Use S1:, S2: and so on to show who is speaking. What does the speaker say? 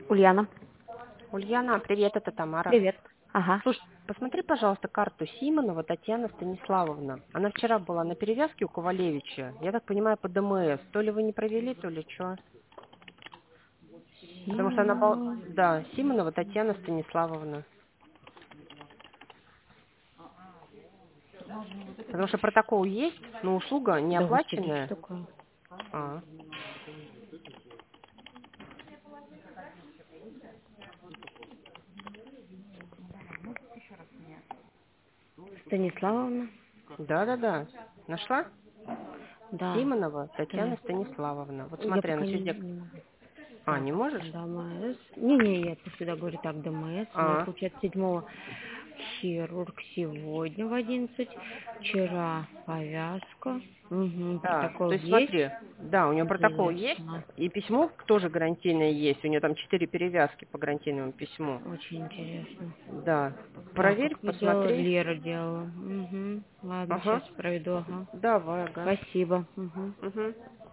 S1: Ульяна,
S2: Ульяна, привет, это Тамара.
S1: привет. Ага.
S2: Слушай, посмотри, пожалуйста, карту Симонова Татьяна Станиславовна. Она вчера была на перевязке у Ковалевича. Я так понимаю, по ДМС. То ли вы не провели, то ли что. Потому что она была...
S1: Симонова.
S2: Да, Симонова Татьяна Станиславовна. Потому что протокол есть, но услуга не
S1: Да господи,
S2: оплаченная.
S1: что такое?
S2: А,
S1: Станиславовна?
S2: да-да-да. Нашла?
S1: Да.
S2: Симонова Татьяна
S1: Стани-
S2: Станиславовна. Вот
S1: Я
S2: смотри, она
S1: пока
S2: везде...
S1: не могу.
S2: А,
S1: Так,
S2: не можешь?
S1: ДМС. Не-не, я всегда говорю так, ДМС. У меня
S2: А,
S1: получается 7 хирург сегодня в 11. Вчера повязка. Угу,
S2: да, то
S1: протокол
S2: есть
S1: есть.
S2: смотри, да, у нее протокол есть,
S1: Интересно.
S2: и письмо тоже гарантийное есть, у нее там 4 перевязки по гарантийному письму.
S1: Очень интересно.
S2: Да,
S1: Так,
S2: проверь,
S1: как вы делали?
S2: посмотри.
S1: Лера делала. Угу. Ладно,
S2: Ага,
S1: сейчас проведу, ага.
S2: давай, ага.
S1: Спасибо. Мгм.
S2: Угу.